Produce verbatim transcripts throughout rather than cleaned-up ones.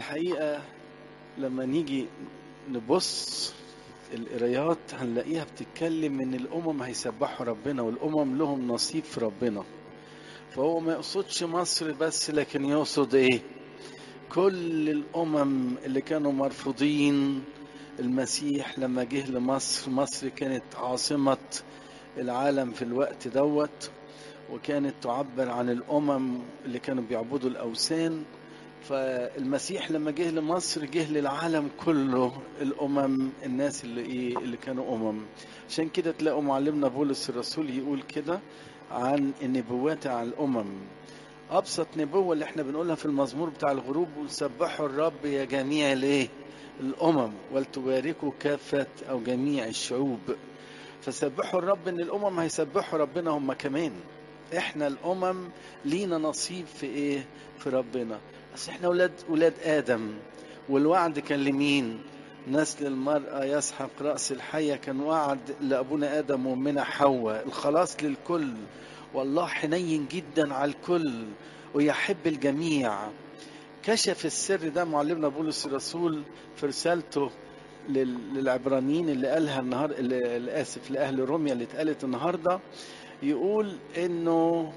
الحقيقة لما نيجي نبص القرايات هنلاقيها بتتكلم ان الامم هيسبحوا ربنا والامم لهم نصيب في ربنا. فهو ما يقصدش مصر بس، لكن يقصد ايه؟ كل الامم اللي كانوا مرفوضين المسيح لما جه لمصر. مصر كانت عاصمة العالم في الوقت دوت، وكانت تعبر عن الامم اللي كانوا بيعبدوا الاوثان. فالمسيح لما جه لمصر جه للعالم كله، الامم، الناس اللي ايه اللي كانوا امم. عشان كده تلاقوا معلمنا بولس الرسول يقول كده عن النبوات عن الامم. ابسط نبوه اللي احنا بنقولها في المزمور بتاع الغروب: سبحوا الرب يا جميع الايه الامم ولتباركوا كافه او جميع الشعوب. فسبحوا الرب، ان الامم هيسبحوا ربنا هم كمان. احنا الامم لينا نصيب في ايه؟ في ربنا. بس احنا ولاد ولاد ادم، والوعد كان لمين؟ نسل المرأة يسحق رأس الحية. كان وعد لأبونا آدم وأمنا حواء، الخلاص للكل. والله حنين جدا على الكل ويحب الجميع. كشف السر ده معلمنا بولس الرسول في رسالته للعبرانيين اللي قالها النهار اللي آسف لأهل روميا اللي اتقالت النهارده. يقول انه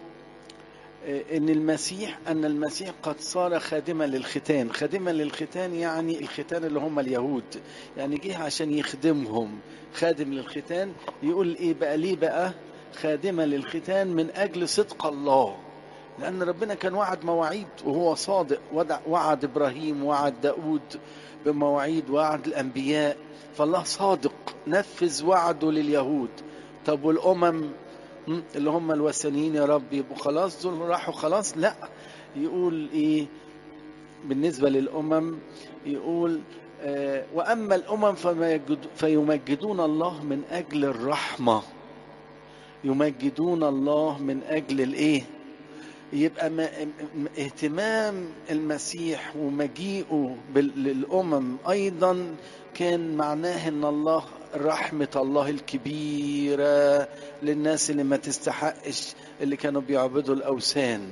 ان المسيح ان المسيح قد صار خادما للختان. خادما للختان يعني الختان اللي هم اليهود، يعني جه عشان يخدمهم. خادم للختان. يقول ايه بقى؟ ليه بقى خادما للختان؟ من اجل صدق الله، لان ربنا كان وعد مواعيد وهو صادق. وعد ابراهيم، وعد داود بمواعيد، وعد الانبياء. فالله صادق، نفذ وعده لليهود. طب والامم اللي هم الوثنيين يا رب يبقوا خلاص دول راحوا خلاص؟ لا. يقول ايه بالنسبة للأمم؟ يقول آه وأما الأمم فيمجدون الله من أجل الرحمة. يمجدون الله من أجل الايه؟ يبقى ما اهتمام المسيح ومجيئه للأمم أيضا كان معناه ان الله رحمة الله الكبيرة للناس اللي ما تستحقش، اللي كانوا بيعبدوا الأوثان.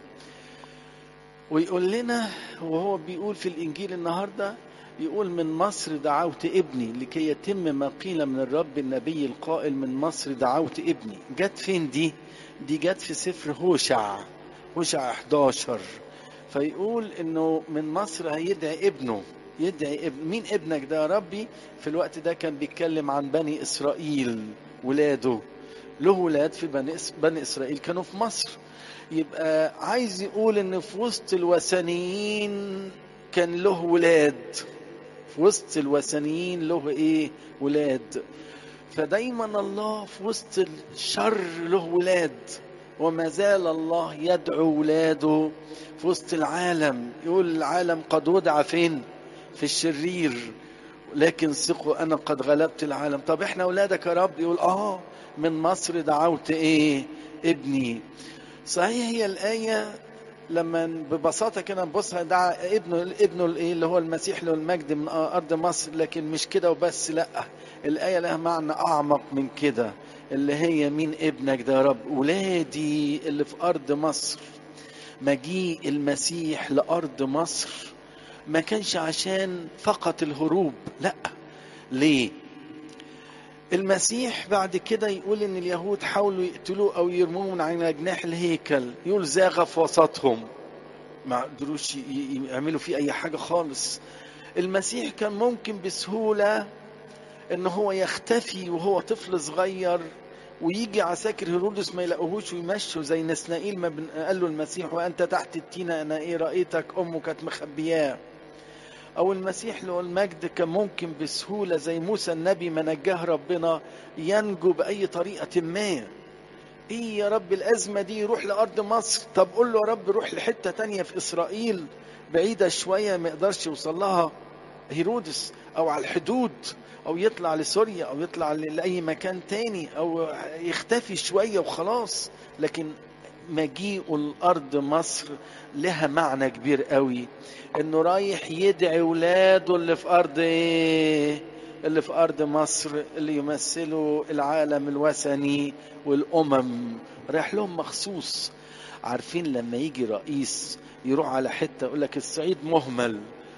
ويقول لنا وهو بيقول في الإنجيل النهاردة، يقول من مصر دعوت ابني لكي يتم ما قيل من الرب النبي القائل من مصر دعوت ابني. جت فين دي؟ دي جت في سفر هوشع، هوشع احداشر. فيقول انه من مصر هيدعي ابنه. يدعي ابن مين؟ ابنك ده يا ربي. في الوقت ده كان بيتكلم عن بني اسرائيل، ولاده. له ولاد في بني, بني اسرائيل كانوا في مصر. يبقى عايز يقول ان في وسط الوثنيين كان له ولاد. في وسط الوثنيين له ايه؟ ولاد. فدايما الله في وسط الشر له ولاد، وما زال الله يدعو ولاده في وسط العالم. يقول العالم قد وضع فين؟ في الشرير، لكن ثقوا انا قد غلبت العالم. طب احنا اولادك يا رب. يقول اه من مصر دعوت ايه؟ ابني. صحيح هي الآية لما ببساطة كده نبصها دعا ابنه ابنه الايه اللي هو المسيح له المجد من ارض مصر، لكن مش كده وبس. لا، الآية لها معنى اعمق من كده، اللي هي مين ابنك ده يا رب؟ ولادي اللي في ارض مصر. مجيء المسيح لارض مصر ما كانش عشان فقط الهروب، لا. ليه؟ المسيح بعد كده يقول ان اليهود حاولوا يقتلوه او يرموه من على جناح الهيكل. يقول زاغ في وسطهم، ما قدروش يعملوا فيه اي حاجة خالص. المسيح كان ممكن بسهولة ان هو يختفي وهو طفل صغير، ويجي عساكر هيرودس ما يلاقوهوش ويمشوا زي نسنائيل ما قال له المسيح وانت تحت التينة انا ايه رأيتك؟ امه كانت مخبياه. او المسيح له المجد كان ممكن بسهولة زي موسى النبي ما نجاه ربنا ينجو بأي طريقة ما. ايه يا رب الازمة دي؟ يروح لأرض مصر. طب قول له يا رب روح لحتة تانية في إسرائيل بعيدة شوية ما يقدرش يوصل لها هيرودس، او على الحدود، او يطلع لسوريا، او يطلع لأي مكان تاني، او يختفي شوية وخلاص. لكن مجيء الأرض مصر لها معنى كبير قوي، انه رايح يدعي ولاده اللي في أرض ايه؟ اللي في أرض مصر، اللي يمثلوا العالم الوثني والأمم. رايح لهم مخصوص. عارفين لما يجي رئيس يروح على حتة يقول لك الصعيد مهمل،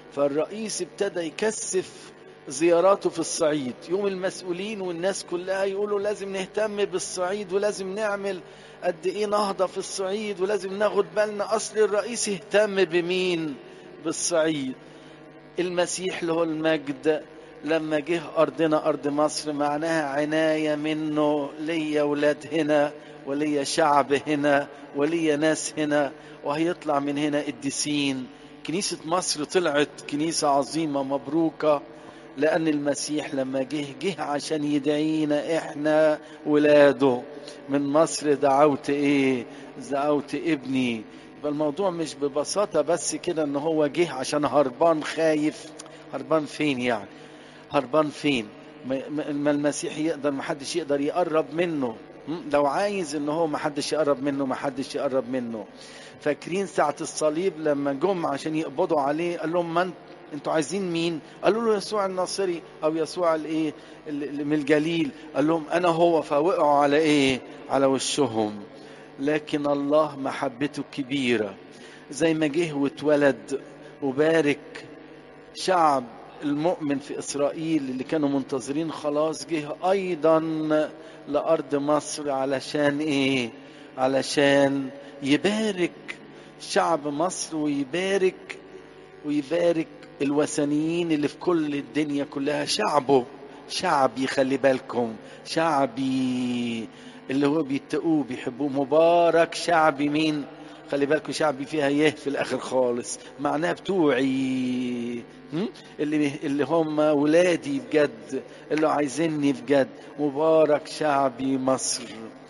فالرئيس ابتدى يكثف زياراته في الصعيد. يوم المسؤولين والناس كلها يقولوا لازم نهتم بالصعيد ولازم نعمل قد ايه نهضة في الصعيد ولازم ناخد بالنا. اصل الرئيس يهتم بمين؟ بالصعيد. المسيح له المجد لما جه أرضنا أرض مصر معناها عناية منه ليا ولاد هنا وليا شعب هنا وليا ناس هنا، وهيطلع من هنا قديسين. كنيسة مصر طلعت كنيسة عظيمة مبروكة، لأن المسيح لما جه جه عشان يدعينا إحنا ولاده. من مصر دعوت إيه؟ دعوت ابني. يبقى الموضوع مش ببساطة بس كده إن هو جه عشان هربان خايف. هربان فين يعني؟ هربان فين؟ ما المسيح يقدر، ما حدش يقدر يقرب منه. لو عايز إن هو ما حدش يقرب منه، ما حدش يقرب منه. فاكرين ساعة الصليب لما جم عشان يقبضوا عليه قال لهم من انتوا عايزين مين؟ قالوا له يسوع الناصري او يسوع الايه من الجليل. قال لهم انا هو. فوقعوا على ايه؟ على وشهم. لكن الله محبته كبيرة، زي ما جه واتولد وبارك شعب المؤمن في إسرائيل اللي كانوا منتظرين خلاص، جه أيضا لأرض مصر علشان إيه؟ علشان يبارك شعب مصر ويبارك ويبارك الوثنيين اللي في كل الدنيا كلها. شعبه شعبي، خلي بالكم، شعبي اللي هو بيتقوه بيحبوه. مبارك شعبي مين؟ خلي بالكم شعبي فيها يه في الاخر خالص، معناه بتوعي، اللي اللي هم ولادي بجد، اللي عايزيني بجد. مبارك شعبي مصر.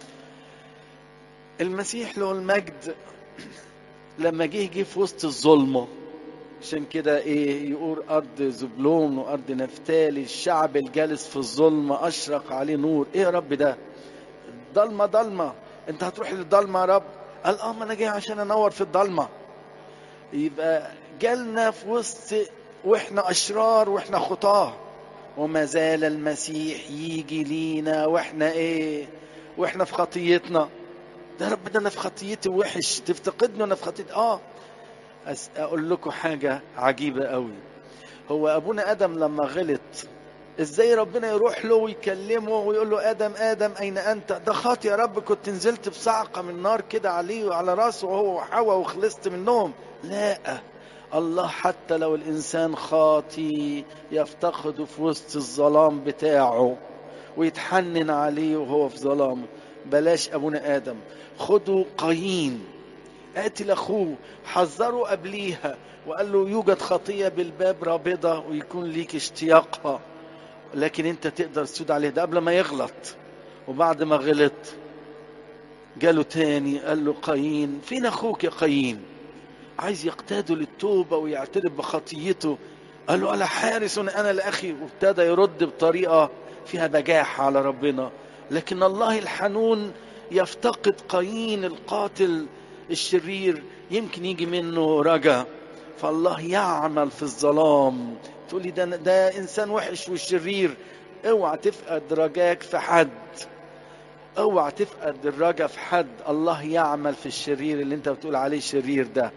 المسيح له المجد لما جه جه في وسط الظلمه. عشان كده ايه يقول ارض زبلون وارض نفتالي الشعب الجالس في الظلمه اشرق عليه نور. ايه يا رب ده؟ ضلمه ضلمه، انت هتروح للضلمه يا رب؟ قال اه ما انا جاي عشان انور في الضلمه. يبقى جالنا في وسط واحنا اشرار واحنا خطاه، وما زال المسيح يجي لينا واحنا ايه؟ واحنا في خطيتنا. ده رب ده انا في خطيتي وحش، تفتقدني وانا في خطيتي. اه اقول لكم حاجه عجيبه قوي. هو ابونا ادم لما غلط ازاي ربنا يروح له ويكلمه ويقول له ادم ادم اين انت؟ ده خاطي يا رب، كنت نزلت بصعقه من نار كده عليه وعلى راسه وهو وحواء وخلصت منهم. لا، الله حتى لو الانسان خاطي يفتقده في وسط الظلام بتاعه ويتحنن عليه وهو في ظلام. بلاش ابونا ادم، خدوا قايين قاتل اخوه، حذره قبليها وقال له يوجد خطيه بالباب رابضه ويكون ليك اشتياقها، لكن انت تقدر تسود عليه. ده قبل ما يغلط. وبعد ما غلط جاله تاني قال له قايين فين اخوك يا قايين؟ عايز يقتاده للتوبه ويعترف بخطيته. قال له انا حارس انا لاخي، وابتدى يرد بطريقه فيها بجاحه على ربنا. لكن الله الحنون يفتقد قايين القاتل الشرير، يمكن يجي منه رجا. فالله يعمل في الظلام. تقول لي ده, ده انسان وحش وشرير. اوعى تفقد رجاك في حد، اوعى تفقد الرجا في حد. الله يعمل في الشرير اللي انت بتقول عليه شرير ده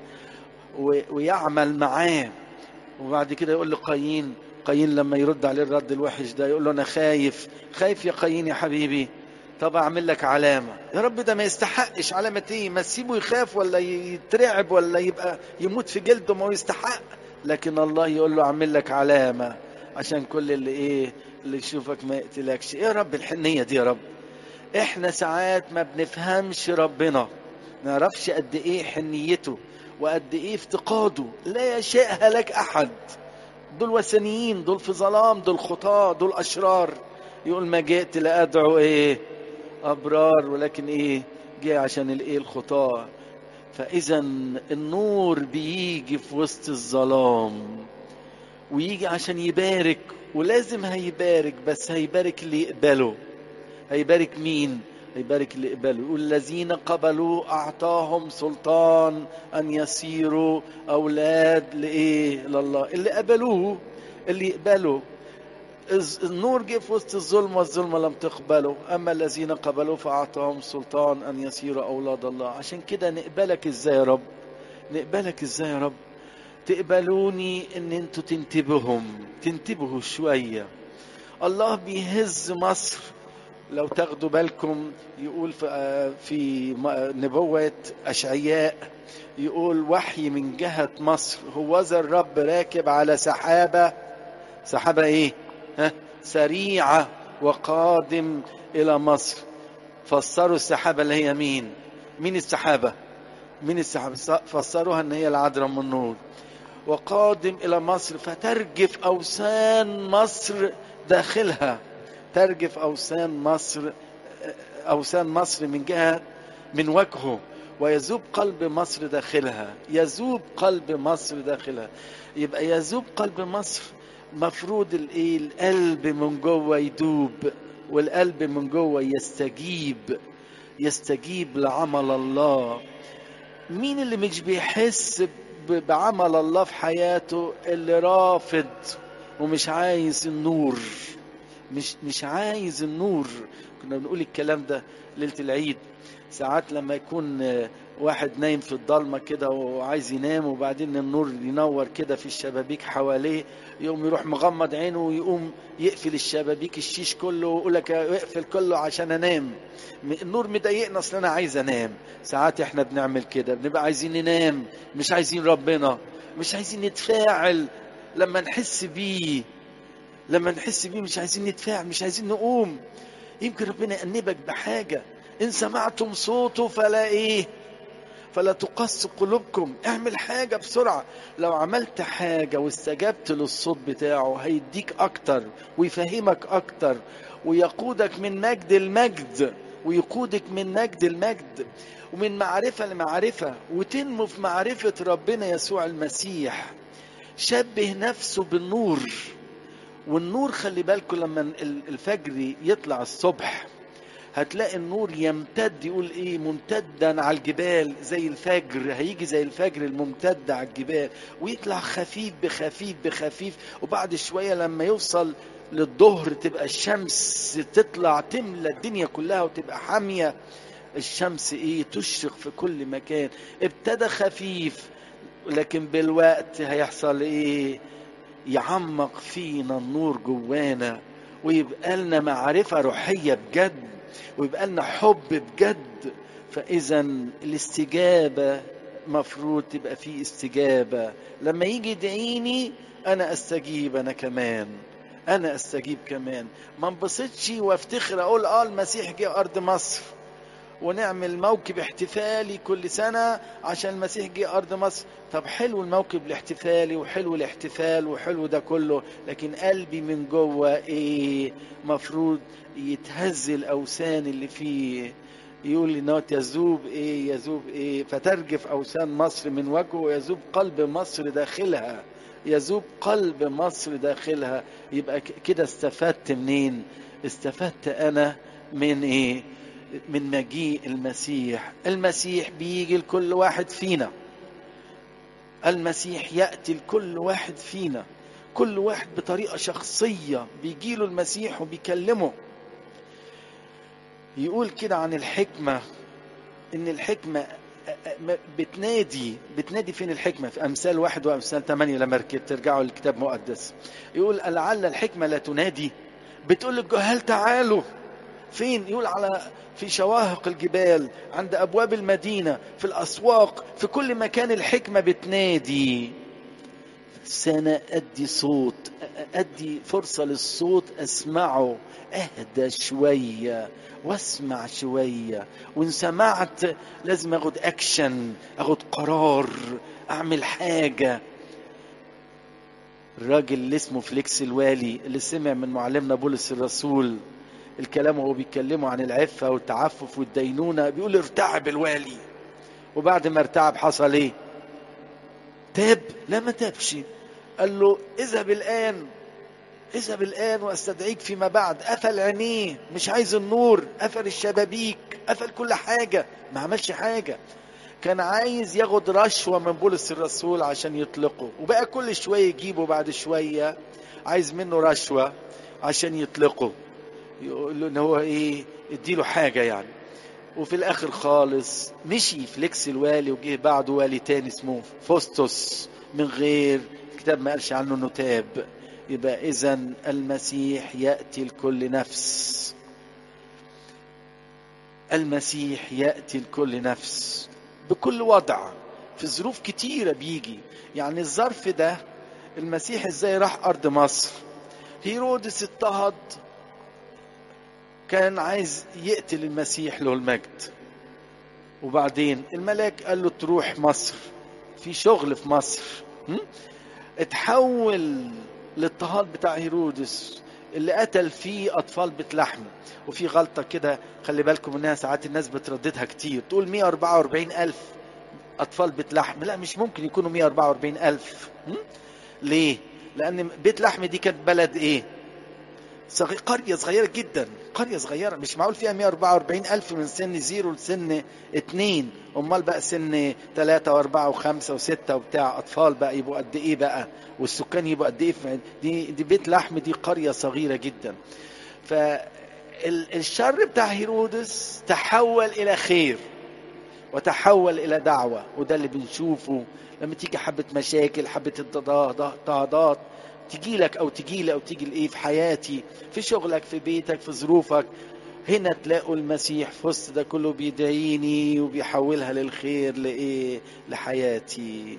ويعمل معاه. وبعد كده يقول له قايين قايين لما يرد عليه الرد الوحش ده يقول له انا خايف. خايف يا قايين يا حبيبي؟ طب اعمل لك علامة. يا رب ده ما يستحقش. علامة ايه؟ ما تسيبه يخاف ولا يترعب ولا يبقى يموت في جلده، ما هو يستحق. لكن الله يقول له اعمل لك علامة عشان كل اللي ايه اللي يشوفك ما يقتلكش. ايه يا رب الحنية دي يا رب؟ احنا ساعات ما بنفهمش ربنا، ما نعرفش قد ايه حنيته وقد ايه افتقاده. لا يشاء لك احد. دول وثنيين، دول في ظلام، دول خطاة، دول اشرار. يقول ما جئت لأدعو ايه ابرار، ولكن ايه جاء عشان الايه الخطاة. فاذا النور بيجي في وسط الظلام ويجي عشان يبارك، ولازم هيبارك، بس هيبارك اللي يقبله. هيبارك مين؟ هيبارك اللي يقبله. يقول الذين قبلوا اعطاهم سلطان ان يصيروا اولاد لايه؟ لله. اللي قبلوه، اللي يقبلوا. النور جه في وسط الظلمة والظلمة لم تقبله، أما الذين قبلوا فأعطاهم سلطان أن يصيروا أولاد الله. عشان كده نقبلك إزاي يا رب؟ نقبلك إزاي يا رب؟ تقبلوني ان انتوا تنتبههم تنتبهوا شوية. الله بيهز مصر. لو تاخدوا بالكم يقول في في نبوة أشعياء، يقول وحي من جهة مصر، هوذا الرب راكب على سحابة. سحابة ايه؟ ها؟ سريعة وقادم إلى مصر. فسروا السحابة اللي هي مين؟ مين السحابة؟ مين السحابة؟ فسروها ان هي العذراء من النور. وقادم إلى مصر فترجف أوثان مصر داخلها. ترجف أوثان مصر أوثان مصر من جهة من وجهه، ويذوب قلب مصر داخلها. يذوب قلب مصر داخلها. يبقى يذوب قلب مصر، مفروض الايه؟ القلب من جوه يدوب، والقلب من جوه يستجيب يستجيب لعمل الله. مين اللي مش بيحس بعمل الله في حياته؟ اللي رافض ومش عايز النور. مش مش عايز النور. كنا بنقول الكلام ده ليلة العيد. ساعات لما يكون واحد نايم في الضلمة كده وعايز ينام، وبعدين النور ينور كده في الشبابيك حواليه، يقوم يروح مغمض عينه ويقوم يقفل الشبابيك الشيش كله ويقول لك اقفل كله عشان انام، النور مضايقنا اصل انا عايز انام. ساعات احنا بنعمل كده، بنبقى عايزين ننام، مش عايزين ربنا، مش عايزين نتفاعل لما نحس بيه. لما نحس بيه مش عايزين نتفاعل، مش عايزين نقوم. يمكن ربنا يأنبك بحاجة. إن سمعتم صوته فلا إيه؟ فلا تقص قلوبكم. اعمل حاجة بسرعة. لو عملت حاجة واستجبت للصوت بتاعه هيديك أكتر ويفهمك أكتر ويقودك من مجد المجد، ويقودك من مجد المجد ومن معرفة لمعرفة، وتنمو في معرفة ربنا يسوع المسيح. شبه نفسه بالنور. والنور خلي بالكم لما الفجر يطلع الصبح هتلاقي النور يمتد. يقول ايه؟ ممتدا على الجبال زي الفجر. هيجي زي الفجر الممتد على الجبال، ويطلع خفيف بخفيف بخفيف. وبعد شوية لما يوصل للظهر تبقى الشمس تطلع تملى الدنيا كلها وتبقى حامية. الشمس ايه؟ تشرق في كل مكان. ابتدى خفيف، لكن بالوقت هيحصل ايه؟ يعمق فينا النور جوانا، ويبقى لنا معرفة روحية بجد، ويبقى لنا حب بجد. فإذا الاستجابة مفروض تبقى فيه استجابة. لما يجي يدعيني أنا أستجيب، أنا كمان أنا أستجيب كمان. ما انبسطش وافتخر أقول آه المسيح جه أرض مصر ونعمل موكب احتفالي كل سنة عشان المسيح جه أرض مصر. طب حلو الموكب الاحتفالي وحلو الاحتفال وحلو ده كله، لكن قلبي من جوه ايه؟ مفروض يتهز الأوثان اللي فيه. يقول لنا يذوب ايه؟ يذوب ايه؟ فترجف أوثان مصر من وجهه، ويذوب قلب مصر داخلها. يذوب قلب مصر داخلها. يبقى كده استفدت منين؟ استفدت أنا من ايه؟ من مجيء المسيح. المسيح بيجي لكل واحد فينا. المسيح يأتي لكل واحد فينا، كل واحد بطريقة شخصية بيجيله المسيح وبيكلمه. يقول كده عن الحكمة ان الحكمة بتنادي بتنادي فين الحكمة؟ في أمثال واحد وأمثال ثمانية لما ترجعوا للكتاب المقدس. يقول لعل الحكمة لا تنادي، بتقول للجهال تعالوا. فين؟ يقول على في شواهق الجبال، عند أبواب المدينة، في الأسواق، في كل مكان الحكمة بتنادي. سنة أدي صوت، أدي فرصة للصوت، أسمعه، أهدى شوية واسمع شوية. وإن سمعت لازم أخد أكشن، أخد قرار، أعمل حاجة. الراجل اللي اسمه فليكس الوالي اللي سمع من معلمنا بولس الرسول الكلام وهو بيتكلموا عن العفة والتعفف والدينونة، بيقول ارتعب الوالي. وبعد ما ارتعب حصل ايه؟ تاب؟ لا ما تابش. قال له اذهب الآن، اذهب الآن واستدعيك فيما بعد. قفل عينيه، مش عايز النور، قفل الشبابيك، قفل كل حاجة، ما عملش حاجة. كان عايز ياخد رشوة من بولس الرسول عشان يطلقه، وبقى كل شوية يجيبه، بعد شوية عايز منه رشوة عشان يطلقه، يقول له ان هو ايه؟ اديله حاجة يعني. وفي الاخر خالص مشي فليكس الوالي، وجه بعده والي تاني اسمه فوستوس. من غير الكتاب ما قالش عنه انه تاب. يبقى اذن المسيح يأتي لكل نفس، المسيح يأتي لكل نفس بكل وضع، في ظروف كتيرة بيجي. يعني الظرف ده المسيح ازاي راح ارض مصر؟ هيرودس اضطهد، كان عايز يقتل المسيح له المجد، وبعدين الملاك قال له تروح مصر، في شغل في مصر. م? اتحول الاضطهاد بتاع هيرودس اللي قتل فيه اطفال بيت لحم. وفي غلطة كده خلي بالكم منها، ساعات الناس بترددها كتير، تقول مئة وأربعة وأربعين ألف اطفال بيت لحم. لا، مش ممكن يكونوا مئة وأربعة وأربعين ألف. م? ليه؟ لان بيت لحم دي كانت بلد ايه؟ صغير، قرية صغيرة جدا، قرية صغيرة، مش معقول فيها مئة وأربعة وأربعين ألف من سن زيرو لسن اتنين. امال بقى سن تلاتة واربعة وخمسة وستة وبتاع اطفال بقى يبقوا قد ايه بقى، والسكان يبقوا قد ايه؟ دي دي بيت لحم دي قرية صغيرة جدا. فالشر بتاع هيرودس تحول الى خير وتحول الى دعوة، وده اللي بنشوفه لما تيجي حبة مشاكل، حبة اضطهادات تجي لك او تجي لي او تيجي لايه في حياتي، في شغلك، في بيتك، في ظروفك، هنا تلاقوا المسيح في وسط ده كله بيدعيني وبيحولها للخير لايه؟ لحياتي.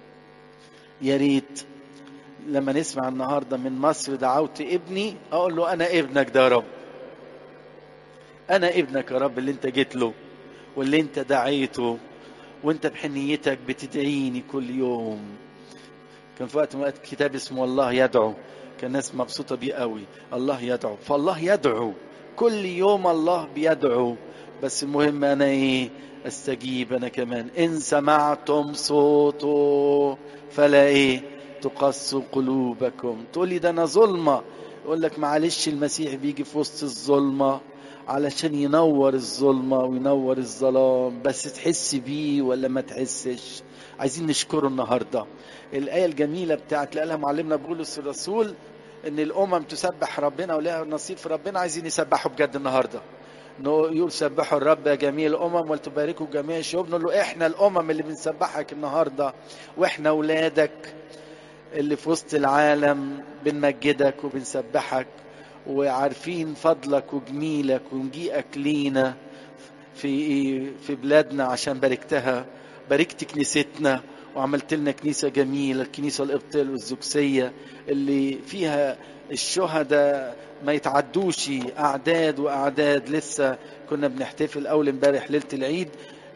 يا ريت لما نسمع النهارده من مصر دعوت ابني اقول له انا ابنك ده يا رب، انا ابنك يا رب اللي انت جيت له واللي انت دعيته، وانت بحنيتك بتدعيني كل يوم. كان في وقت وقت كتاب اسمه الله يدعو، كان الناس مبسوطة بيه قوي. الله يدعو، فالله يدعو كل يوم، الله بيدعو. بس المهم انا ايه؟ استجيب انا كمان. ان سمعتم صوته فلا ايه؟ تقسوا قلوبكم. تقولي ده انا ظلمة، يقول لك معلش المسيح بيجي في وسط الظلمة علشان ينور الظلمة وينور الظلام، بس تحس بيه ولا ما تحسش. عايزين نشكره النهاردة. الآية الجميلة بتاعت اللي قالها معلمنا بولس الرسول ان الامم تسبح ربنا ولها نصيب في ربنا، عايزين يسبحوا بجد النهاردة. يقول سبحوا الرب يا جميع الامم ولتباركوا جميع الشعوب. نقول له احنا الامم اللي بنسبحك النهاردة، واحنا اولادك اللي في وسط العالم بنمجدك وبنسبحك، وعارفين فضلك وجميلك ومجيئك لينا في في بلادنا عشان باركتها. باركت كنيستنا وعملت لنا كنيسة جميلة، الكنيسة القبطية والزوكسية اللي فيها الشهداء ما يتعدوش أعداد وأعداد. لسه كنا بنحتفل أول امبارح ليلة العيد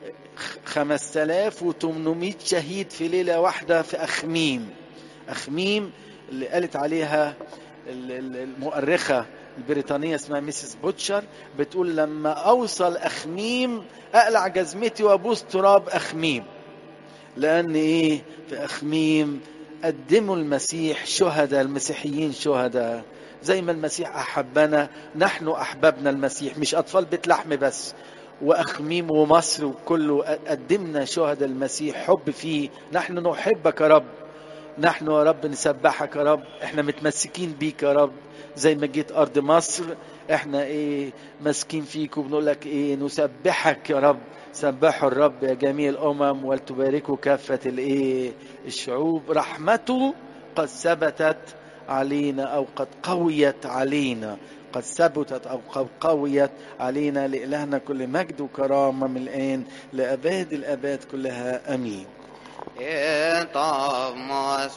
خمسة آلاف وثمانمائة شهيد في ليلة واحدة في أخميم. أخميم اللي قالت عليها المؤرخة البريطانية اسمها ميسيس بوتشر، بتقول لما أوصل أخميم أقلع جزمتي وأبوس تراب أخميم، لأن إيه؟ في أخميم قدموا المسيح شهداء، المسيحيين شهداء زي ما المسيح أحبنا نحن أحببنا المسيح، مش أطفال بيت لحم بس، وأخميم ومصر وكله قدمنا شهداء المسيح حب فيه. نحن نحبك يا رب، نحن يا رب نسبحك يا رب، احنا متمسكين بيك يا رب. زي ما جيت أرض مصر احنا ايه؟ ماسكين فيك وبنقول لك ايه؟ نسبحك يا رب. سبحوا الرب يا جميع الأمم ولتباركوا كافة الايه؟ الشعوب. رحمته قد ثبتت علينا أو قد قويت علينا، قد ثبتت أو قد قويت علينا. لإلهنا كل مجد وكرامة من الآن لأباد الأباد كلها، أمين.